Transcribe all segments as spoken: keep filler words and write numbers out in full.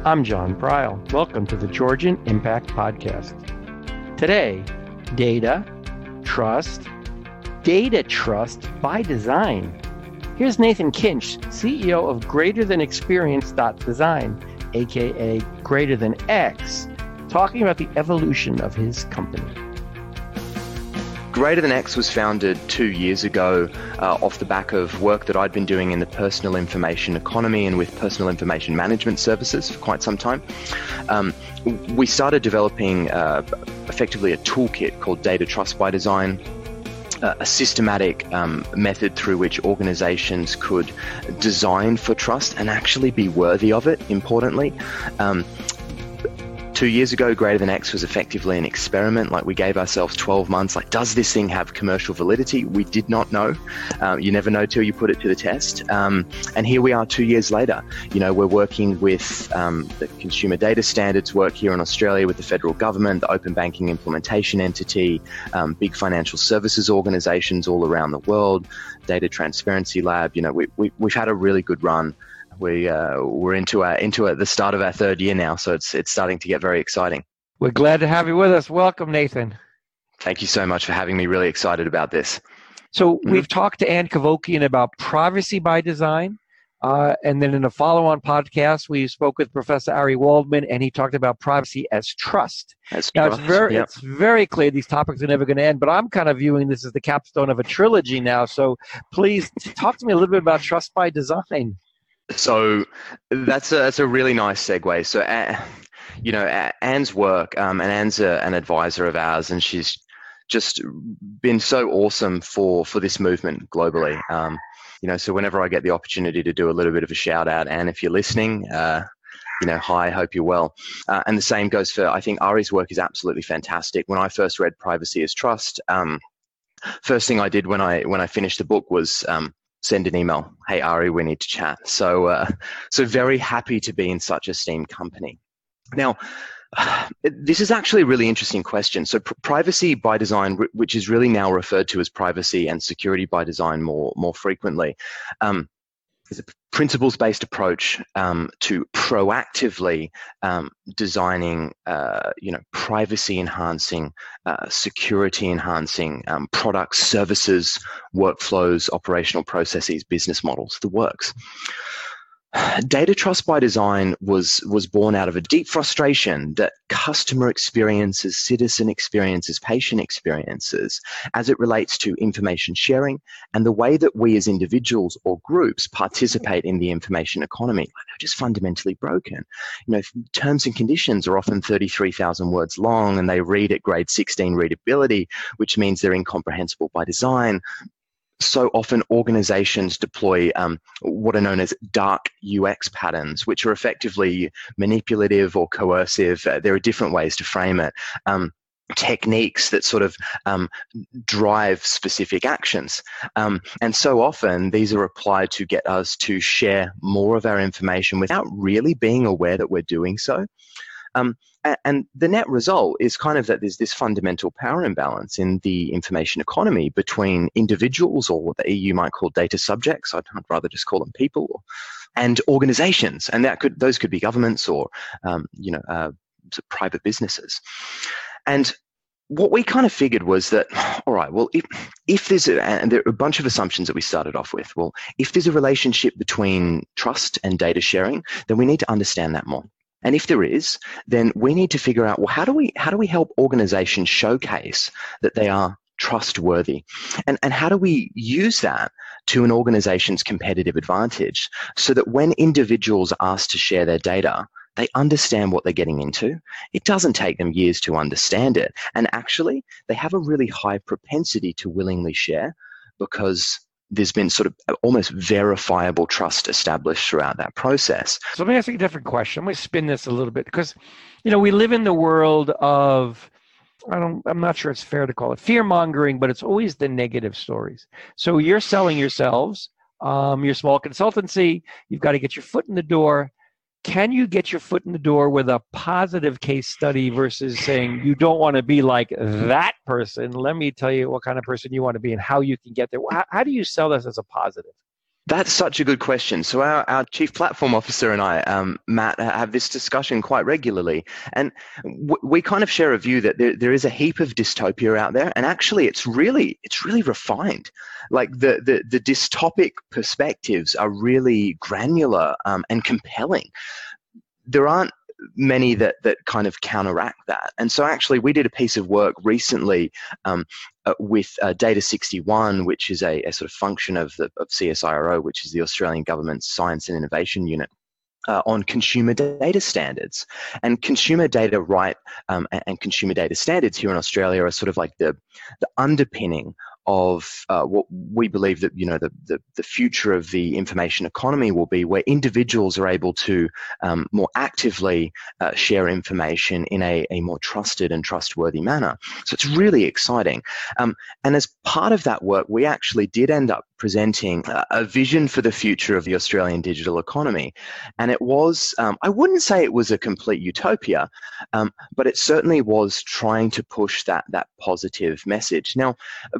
I'm John Pryl. Welcome to the Georgian Impact Podcast. Today, data, trust, data trust by design. Here's Nathan Kinch, C E O of Greater Than Experience Design, aka Greater Than X, talking about the evolution of his company. Greater Than X was founded two years ago uh, off the back of work that I'd been doing in the personal information economy and with personal information management services for quite some time. Um, we started developing uh, effectively a toolkit called Data Trust by Design, uh, a systematic um, method through which organizations could design for trust and actually be worthy of it, importantly. Um, Two years ago, Greater Than X was effectively an experiment. Like, we gave ourselves twelve months. Like, does this thing have commercial validity? We did not know. Um, you never know till you put it to the test. Um, and here we are two years later. You know, we're working with um, the Consumer Data Standards work here in Australia with the federal government, the Open Banking Implementation Entity, um, big financial services organizations all around the world, Data Transparency Lab. You know, we, we, we've had a really good run. We uh, we're into our, into our, the start of our third year now, so it's it's starting to get very exciting. We're glad to have you with us. Welcome, Nathan. Thank you so much for having me. Really excited about this. So mm-hmm. We've talked to Ann Cavokian about privacy by design, uh, and then in a follow-on podcast, we spoke with Professor Ari Waldman, and he talked about privacy as trust. As now, trust, it's very yep. it's very clear these topics are never going to end, but I'm kind of viewing this as the capstone of a trilogy now. So please talk to me a little bit about trust by design. So that's a, that's a really nice segue. So, uh, you know, Ann's work, um, and Ann's a, an advisor of ours, and she's just been so awesome for, for this movement globally. Um, you know, so whenever I get the opportunity to do a little bit of a shout out, Ann, if you're listening, uh, you know, hi, hope you're well. Uh, and the same goes for, I think Ari's work is absolutely fantastic. When I first read Privacy as Trust, um, first thing I did when I when I finished the book was um, send an email. Hey, Ari, we need to chat. So, uh, so very happy to be in such esteemed company. Now, uh, this is actually a really interesting question. So pr- privacy by design, r- which is really now referred to as privacy and security by design more, more frequently, um, is a principles-based approach um, to proactively um, designing, uh, you know, privacy-enhancing, uh, security-enhancing um, products, services, workflows, operational processes, business models, the works. Data Trust by Design was was born out of a deep frustration that customer experiences, citizen experiences, patient experiences, as it relates to information sharing and the way that we as individuals or groups participate in the information economy, they're just fundamentally broken. You know, terms and conditions are often thirty-three thousand words long, and they read at grade sixteen readability, which means they're incomprehensible by design. So often organizations deploy um, what are known as dark U X patterns, which are effectively manipulative or coercive. Uh, there are different ways to frame it. Um, techniques that sort of um, drive specific actions. Um, and so often these are applied to get us to share more of our information without really being aware that we're doing so. Um, and the net result is kind of that there's this fundamental power imbalance in the information economy between individuals, or what the E U might call data subjects, I'd rather just call them people, and organizations. And that could those could be governments or um, you know uh, private businesses. And what we kind of figured was that, all right, well, if, if there's a, and there are a bunch of assumptions that we started off with. Well, if there's a relationship between trust and data sharing, then we need to understand that more. And if there is, then we need to figure out, well, how do we how do we help organizations showcase that they are trustworthy? And, and how do we use that to an organization's competitive advantage so that when individuals are asked to share their data, they understand what they're getting into. It doesn't take them years to understand it. And actually, they have a really high propensity to willingly share because there's been sort of almost verifiable trust established throughout that process. So let me ask you a different question. I'm going to spin this a little bit because, you know, we live in the world of, I don't, I'm not sure it's fair to call it fear mongering, but it's always the negative stories. So you're selling yourselves, um, you're a small consultancy, you've got to get your foot in the door. Can you get your foot in the door with a positive case study versus saying you don't want to be like that person? Let me tell you what kind of person you want to be and how you can get there. How, how do you sell this as a positive? That's such a good question. So our, our chief platform officer and I, um, Matt, have this discussion quite regularly. And w- we kind of share a view that there, there is a heap of dystopia out there. And actually it's really, it's really refined. Like the, the, the dystopic perspectives are really granular um, and compelling. There aren't many that that kind of counteract that. And so actually we did a piece of work recently um, uh, with uh, Data sixty-one, which is a, a sort of function of, the, of C S I R O, which is the Australian Government's Science and Innovation Unit, uh, on consumer data standards. And consumer data right um, and, and consumer data standards here in Australia are sort of like the, the underpinning of uh, what we believe that, you know, the, the, the future of the information economy will be, where individuals are able to um, more actively uh, share information in a, a more trusted and trustworthy manner. So it's really exciting. Um, and as part of that work, we actually did end up presenting a, a vision for the future of the Australian digital economy. And it was, um, I wouldn't say it was a complete utopia, um, but it certainly was trying to push that, that positive message. Now,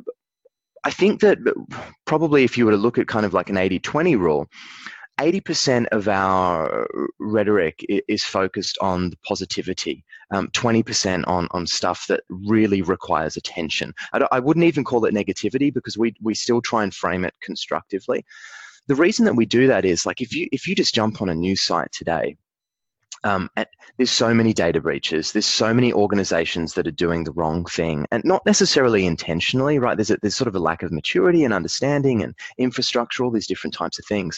I think that probably if you were to look at kind of like an eighty twenty rule, eighty percent of our rhetoric is focused on the positivity, um, twenty percent on, on stuff that really requires attention. I, I wouldn't even call it negativity, because we, we still try and frame it constructively. The reason that we do that is, like, if you, if you just jump on a news site today, Um, and there's so many data breaches. There's so many organizations that are doing the wrong thing, and not necessarily intentionally, right? There's a, there's sort of a lack of maturity and understanding and infrastructure, all these different types of things.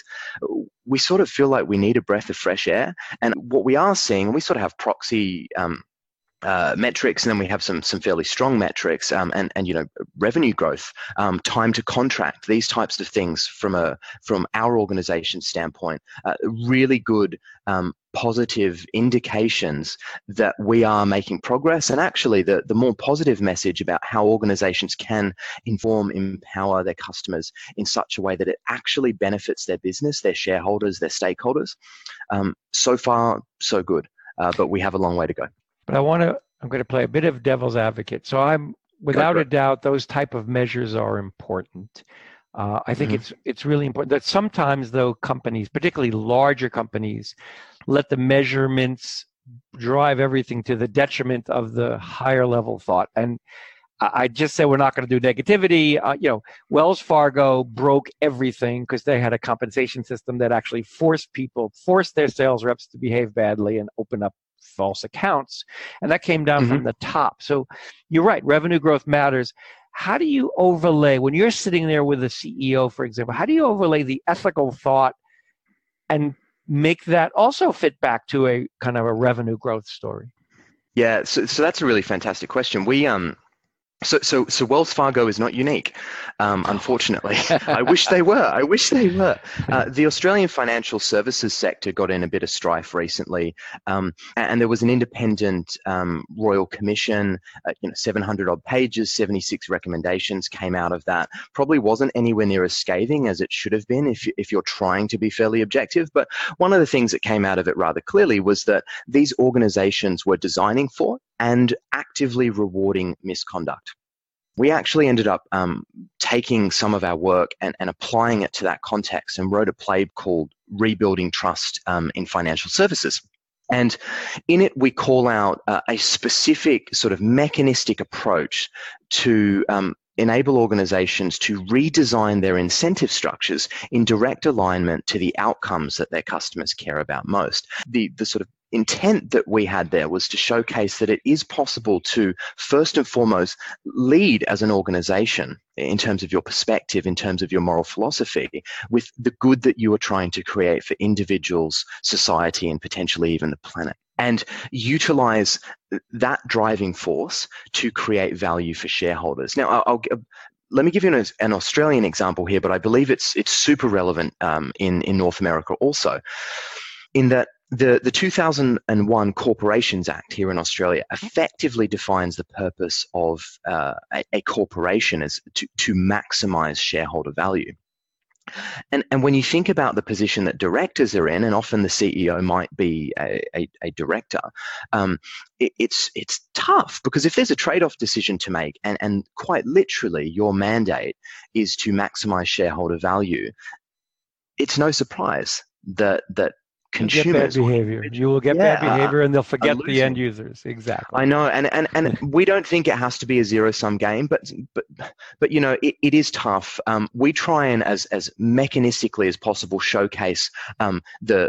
We sort of feel like we need a breath of fresh air. And what we are seeing, we sort of have proxy um, Uh, metrics, and then we have some some fairly strong metrics, um, and and you know, revenue growth, um, time to contract, these types of things from a from our organization standpoint, uh, really good um, positive indications that we are making progress. And actually, the the more positive message about how organizations can inform, empower their customers in such a way that it actually benefits their business, their shareholders, their stakeholders. Um, so far, so good, uh, but we have a long way to go. But I want to, I'm going to play a bit of devil's advocate. So I'm, without a doubt, those type of measures are important. Uh, I think mm-hmm. it's it's really important that sometimes, though, companies, particularly larger companies, let the measurements drive everything to the detriment of the higher level thought. And I just said we're not going to do negativity. Uh, you know, Wells Fargo broke everything because they had a compensation system that actually forced people, forced their sales reps to behave badly and open up false accounts. And that came down mm-hmm. from the top. So you're right, revenue growth matters. How do you overlay, when you're sitting there with a C E O, for example, how do you overlay the ethical thought and make that also fit back to a kind of a revenue growth story? Yeah, so, so that's a really fantastic question. We um So, so, so Wells Fargo is not unique, um, unfortunately. I wish they were. I wish they were. Uh, the Australian financial services sector got in a bit of strife recently, um, and there was an independent um, Royal Commission, uh, you know, seven hundred odd pages, seventy-six recommendations came out of that. Probably wasn't anywhere near as scathing as it should have been if, you, if you're trying to be fairly objective. But one of the things that came out of it rather clearly was that these organizations were designing for and actively rewarding misconduct. We actually ended up um, taking some of our work and, and applying it to that context and wrote a play called Rebuilding Trust um, in Financial Services. And in it, we call out uh, a specific sort of mechanistic approach to um, enable organizations to redesign their incentive structures in direct alignment to the outcomes that their customers care about most. The, the sort of intent that we had there was to showcase that it is possible to, first and foremost, lead as an organization in terms of your perspective, in terms of your moral philosophy, with the good that you are trying to create for individuals, society, and potentially even the planet. And utilize that driving force to create value for shareholders. Now, I'll, I'll let me give you an, an Australian example here, but I believe it's it's super relevant um, in, in North America also, in that The, the two thousand one Corporations Act here in Australia effectively defines the purpose of uh, a, a corporation as to, to maximize shareholder value. And, and when you think about the position that directors are in, and often the C E O might be a, a, a director, um, it, it's, it's tough, because if there's a trade-off decision to make, and, and quite literally your mandate is to maximize shareholder value, it's no surprise that that You'll get bad consumers, behavior. You will get yeah, bad behavior, and they'll are forget the end losing. users. Exactly. I know, and, and, and we don't think it has to be a zero sum game, but but but you know it, it is tough. Um, we try and as as mechanistically as possible showcase um, the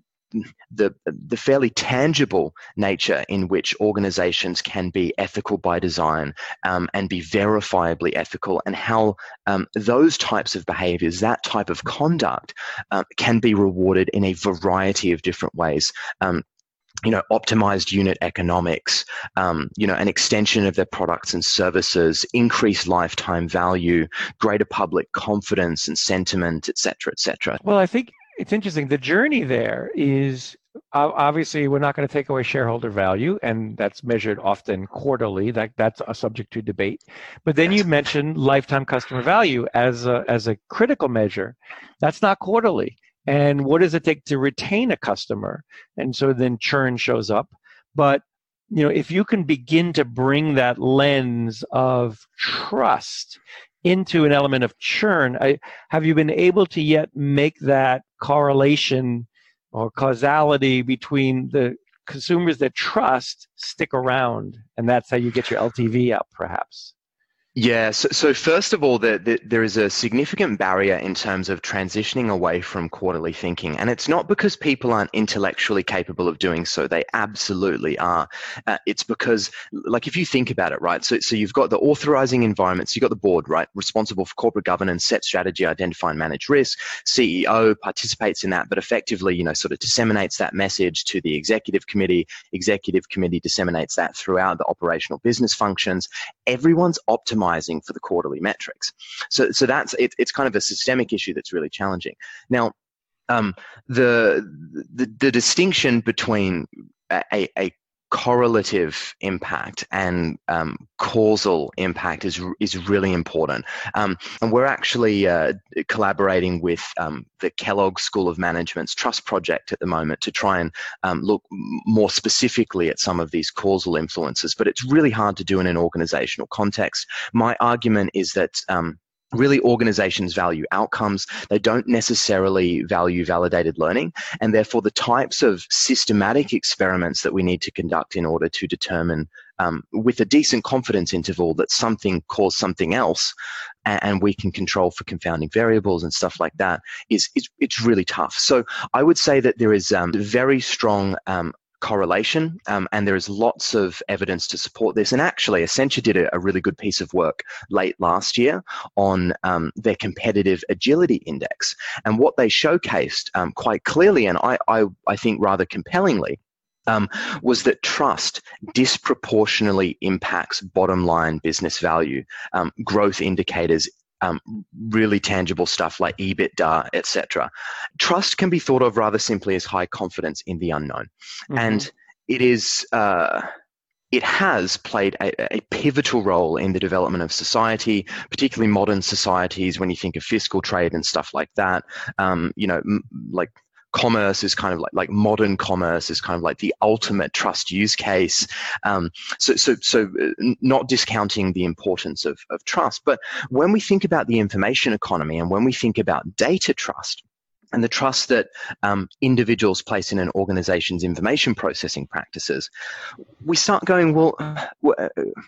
the the fairly tangible nature in which organizations can be ethical by design um, and be verifiably ethical, and how um, those types of behaviors, that type of conduct, uh, can be rewarded in a variety of different ways. Um, you know, optimized unit economics, um, you know, an extension of their products and services, increased lifetime value, greater public confidence and sentiment, et cetera, et cetera. Well, I think it's interesting. The journey there is uh, obviously we're not going to take away shareholder value, and that's measured often quarterly. That that's a subject to debate. But then you mentioned lifetime customer value as a, as a critical measure. That's not quarterly. And what does it take to retain a customer? And so then churn shows up. But you know, if you can begin to bring that lens of trust into an element of churn, I, have you been able to yet make that correlation or causality between the consumers that trust stick around, and that's how you get your L T V up, perhaps? Yeah, so, so first of all, the, the, there is a significant barrier in terms of transitioning away from quarterly thinking. And it's not because people aren't intellectually capable of doing so. They absolutely are. Uh, it's because, like, if you think about it, right, so, so you've got the authorizing environments, you've got the board, right, responsible for corporate governance, set strategy, identify and manage risk. C E O participates in that, but effectively, you know, sort of disseminates that message to the executive committee. Executive committee disseminates that throughout the operational business functions. Everyone's optimized for the quarterly metrics. So, so that's it, it's kind of a systemic issue that's really challenging. Now, um, the, the the distinction between a, a correlative impact and um, causal impact is is really important. Um, and we're actually uh, collaborating with um, the Kellogg School of Management's Trust Project at the moment to try and um, look more specifically at some of these causal influences. But it's really hard to do in an organizational context. My argument is that um, really, organizations value outcomes. They don't necessarily value validated learning, and therefore the types of systematic experiments that we need to conduct in order to determine um, with a decent confidence interval that something caused something else, and, and we can control for confounding variables and stuff like that, is, is it's really tough. So I would say that there is um, very strong um, correlation, um, and there is lots of evidence to support this. And actually, Accenture did a, a really good piece of work late last year on um, their competitive agility index. And what they showcased um, quite clearly, and I, I, I think rather compellingly, um, was that trust disproportionately impacts bottom line business value, um, growth indicators, Um, really tangible stuff like EBITDA, et cetera. Trust can be thought of rather simply as high confidence in the unknown, mm-hmm. and it is uh, it has played a, a pivotal role in the development of society, particularly modern societies. When you think of fiscal trade and stuff like that, um, you know, m- like. Commerce is kind of like, like modern commerce is kind of like the ultimate trust use case. Um, so, so, so not discounting the importance of, of trust, but when we think about the information economy and when we think about data trust and the trust that um, individuals place in an organization's information processing practices, we start going, well, uh,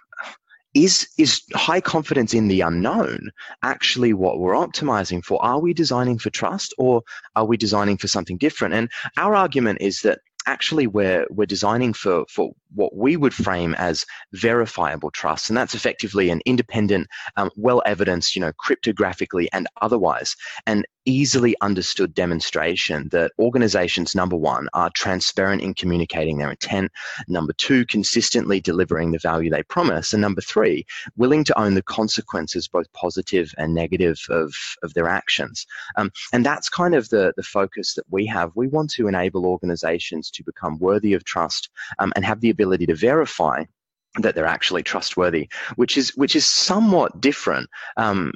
Is is high confidence in the unknown actually what we're optimizing for? Are we designing for trust, or are we designing for something different? And our argument is that actually we're we're designing for for what we would frame as verifiable trust, and that's effectively an independent, um, well evidenced, you know, cryptographically and otherwise, an easily understood demonstration that organizations, number one, are transparent in communicating their intent, number two, consistently delivering the value they promise, and number three, willing to own the consequences, both positive and negative, of, of their actions. Um, and that's kind of the, the focus that we have. We want to enable organizations to become worthy of trust um, and have the ability to verify that they're actually trustworthy, which is which is somewhat different um,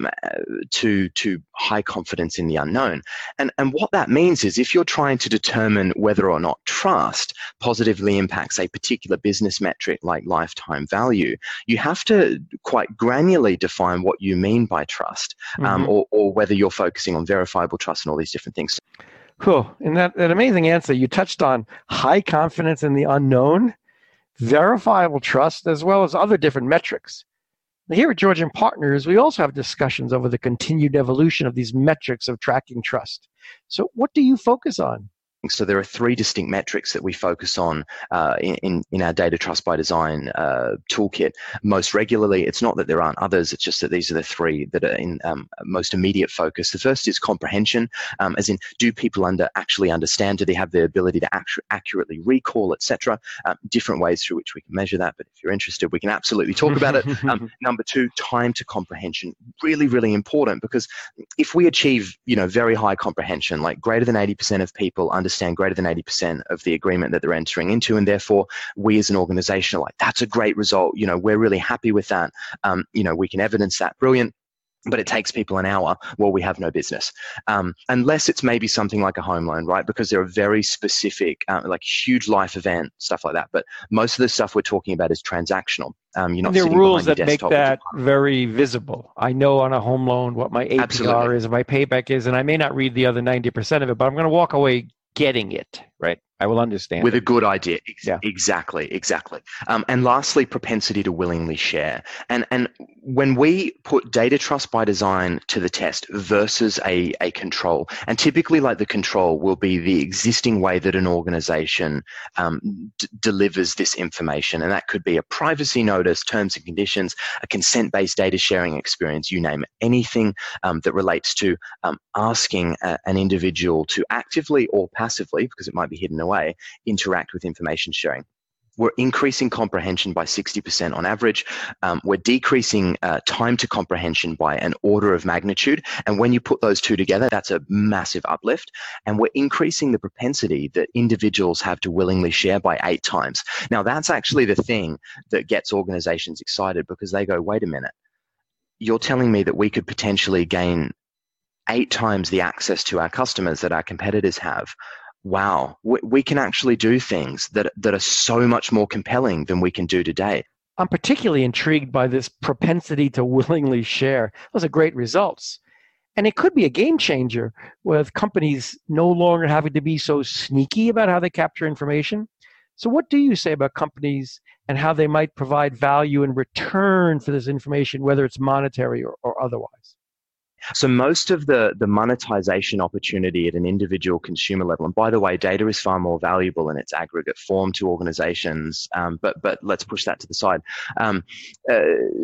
to to high confidence in the unknown. And and what that means is, if you're trying to determine whether or not trust positively impacts a particular business metric like lifetime value, you have to quite granularly define what you mean by trust, um, mm-hmm. or or whether you're focusing on verifiable trust and all these different things. Cool. In that, that amazing answer, you touched on high confidence in the unknown, verifiable trust, as well as other different metrics. Here at Georgian Partners, we also have discussions over the continued evolution of these metrics of tracking trust. So what do you focus on? So there are three distinct metrics that we focus on uh, in, in our Data Trust by Design uh, toolkit most regularly. It's not that there aren't others, it's just that these are the three that are in um, most immediate focus. The first is comprehension, um, as in, do people under actually understand? Do they have the ability to actu- accurately recall, et cetera? Um, different ways through which we can measure that, but if you're interested, we can absolutely talk about it. Um, number two, time to comprehension. Really, really important, because if we achieve, you know, very high comprehension, like greater than eighty percent of people understand understand greater than eighty percent of the agreement that they're entering into, and therefore we as an organization are like, that's a great result, you know, we're really happy with that, um, you know, we can evidence that, brilliant. But it takes people an hour. Well, we have no business. Um, unless it's maybe something like a home loan, right? Because there are very specific, uh, like huge life event, stuff like that. But most of the stuff we're talking about is transactional. Um, you're not there are rules that make that with very visible. I know on a home loan what my A P R Absolutely. is, my payback is, and I may not read the other ninety percent of it, but I'm going to walk away getting it, right? I will understand. With it. a good idea. Ex- yeah. Exactly, exactly. Um, and lastly, propensity to willingly share. And and when we put Data Trust by Design to the test versus a, a control, and typically like the control will be the existing way that an organization um, d- delivers this information. And that could be a privacy notice, terms and conditions, a consent-based data sharing experience, you name it, anything um, that relates to um, asking a, an individual to actively or passively, because it might be hidden away, way, interact with information sharing. We're increasing comprehension by sixty percent on average. Um, we're decreasing uh, time to comprehension by an order of magnitude. And when you put those two together, that's a massive uplift. And we're increasing the propensity that individuals have to willingly share by eight times. Now, that's actually the thing that gets organizations excited, because they go, wait a minute, you're telling me that we could potentially gain eight times the access to our customers that our competitors have. Wow, we, we can actually do things that that are so much more compelling than we can do today. I'm particularly intrigued by this propensity to willingly share. Those are great results. And it could be a game changer with companies no longer having to be so sneaky about how they capture information. So what do you say about companies and how they might provide value in return for this information, whether it's monetary or, or otherwise? So most of the, the monetization opportunity at an individual consumer level, and by the way, data is far more valuable in its aggregate form to organizations, um, but but let's push that to the side. Um, uh,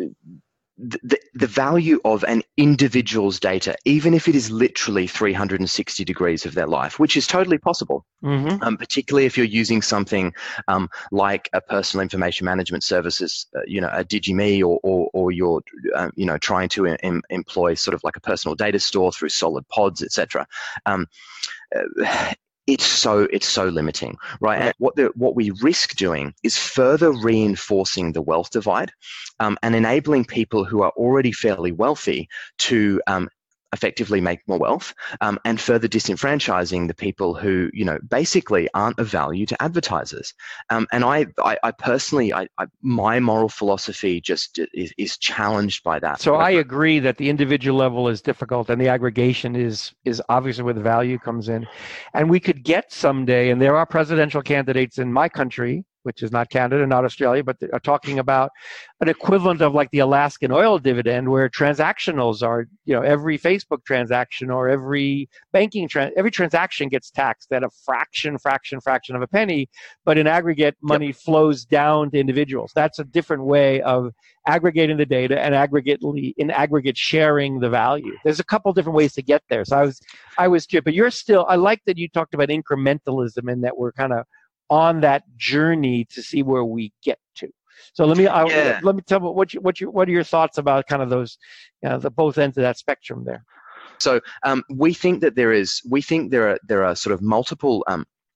the, the value of an individual's data, even if it is literally three hundred sixty degrees of their life, which is totally possible, mm-hmm. um, particularly if you're using something um, like a personal information management services, uh, you know, a DigiMe, or or, or you're, um, you know, trying to em- employ sort of like a personal data store through Solid Pods, et cetera. Um, uh, It's so it's so limiting, right? And what the what we risk doing is further reinforcing the wealth divide, um, and enabling people who are already fairly wealthy to um, effectively make more wealth, um, and further disenfranchising the people who, you know, basically aren't of value to advertisers. Um, and I, I, I personally, I, I, my moral philosophy just is, is challenged by that. So I agree that the individual level is difficult, and the aggregation is is obviously where the value comes in. And we could get someday, and there are presidential candidates in my country, which is not Canada, not Australia, but are talking about an equivalent of like the Alaskan oil dividend, where transactionals are, you know, every Facebook transaction or every banking, tra- every transaction gets taxed at a fraction, fraction, fraction of a penny, but in aggregate, money yep. flows down to individuals. That's a different way of aggregating the data and aggregately in aggregate sharing the value. There's a couple different ways to get there. So I was, I was, but you're still, I like that you talked about incrementalism and that we're kind of on that journey to see where we get to. So let me I, yeah. let me tell me what you, what you, what are your thoughts about kind of those, you know, the both ends of that spectrum there. So um, we think that there is we think there are there are sort of multiple um,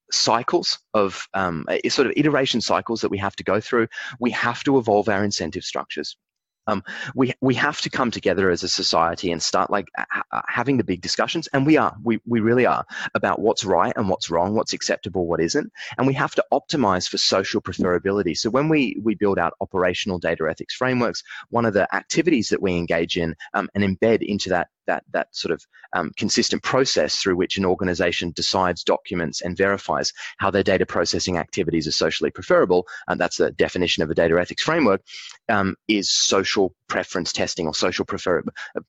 cycles of um, sort of iteration cycles that we have to go through. We have to evolve our incentive structures. Um, we we have to come together as a society and start like ha- having the big discussions, and we are, we we really are, about what's right and what's wrong, what's acceptable, what isn't, and we have to optimize for social preferability. So when we we build out operational data ethics frameworks, one of the activities that we engage in um, and embed into that that that sort of um, consistent process through which an organization decides, documents, and verifies how their data processing activities are socially preferable, and that's the definition of a data ethics framework, um, is social preference testing or social prefer.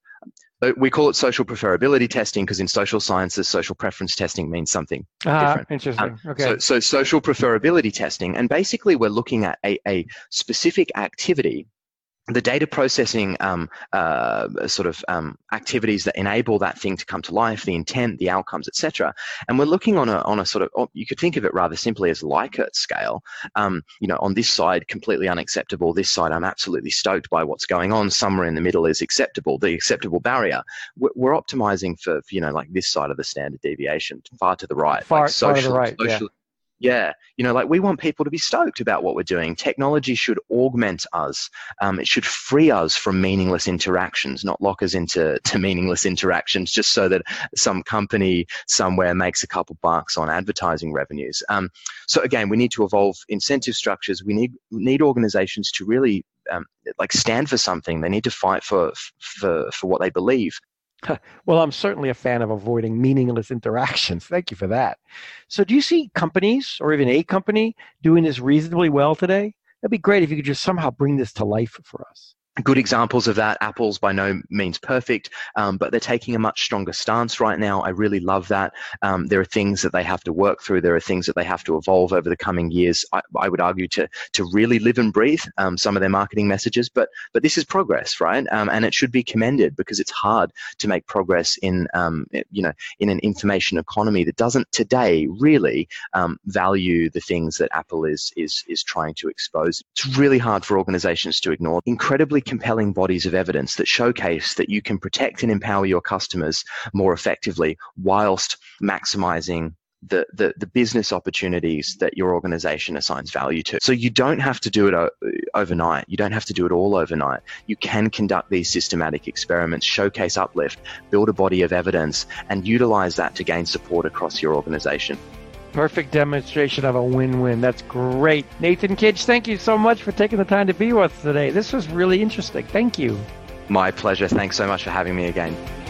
We call it social preferability testing because in social sciences, social preference testing means something ah, different. Interesting. Um, okay. So, so social preferability testing, and basically we're looking at a, a specific activity, the data processing um, uh, sort of um, activities that enable that thing to come to life, the intent, the outcomes, et cetera. And we're looking on a on a sort of, you could think of it rather simply as Likert scale. Um, you know, on this side, completely unacceptable. This side, I'm absolutely stoked by what's going on. Somewhere in the middle is acceptable, the acceptable barrier. We're, we're optimizing for, you know, like this side of the standard deviation, far to the right, far, like social, far to the right. social, yeah. Yeah, you know, like we want people to be stoked about what we're doing. Technology should augment us. Um, it should free us from meaningless interactions, not lock us into to meaningless interactions just so that some company somewhere makes a couple bucks on advertising revenues. Um, so again, we need to evolve incentive structures. We need need organizations to really um, like stand for something. They need to fight for for for what they believe. Well, I'm certainly a fan of avoiding meaningless interactions. Thank you for that. So do you see companies or even a company doing this reasonably well today? That'd be great if you could just somehow bring this to life for us. Good examples of that. Apple's by no means perfect, um, but they're taking a much stronger stance right now. I really love that. Um, there are things that they have to work through. There are things that they have to evolve over the coming years. I, I would argue to to really live and breathe um, some of their marketing messages, but but this is progress, right? Um, and it should be commended because it's hard to make progress in um, you know in an information economy that doesn't today really um, value the things that Apple is is is trying to expose. It's really hard for organizations to ignore. Incredibly compelling bodies of evidence that showcase that you can protect and empower your customers more effectively whilst maximizing the, the, the business opportunities that your organization assigns value to. So you don't have to do it o- overnight. You don't have to do it all overnight. You can conduct these systematic experiments, showcase uplift, build a body of evidence, and utilize that to gain support across your organization. Perfect demonstration of a win-win. That's great. Nathan Kidge, thank you so much for taking the time to be with us today. This was really interesting. Thank you. My pleasure. Thanks so much for having me again.